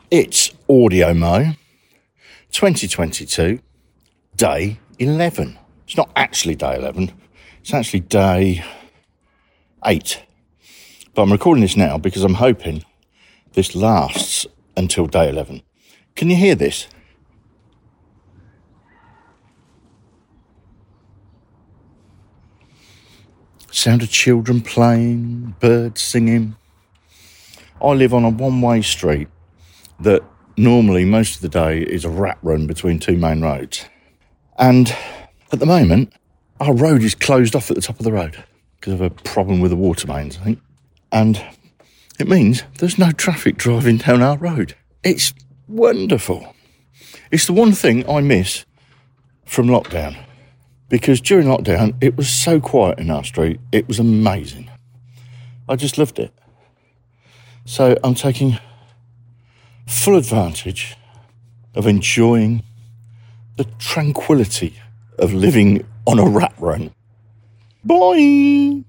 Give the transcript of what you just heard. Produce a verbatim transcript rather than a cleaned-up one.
It's Audio Mo twenty twenty-two, day eleven. It's not actually day eleven, it's actually day eight. But I'm recording this now because I'm hoping this lasts until day eleven. Can you hear this? Sound of children playing, birds singing. I live on a one-way street that normally most of the day is a rat run between two main roads. And at the moment, our road is closed off at the top of the road because of a problem with the water mains, I think. And it means there's no traffic driving down our road. It's wonderful. It's the one thing I miss from lockdown, because during lockdown, it was so quiet in our street. It was amazing. I just loved it. So I'm taking full advantage of enjoying the tranquility of living on a rat run. Bye!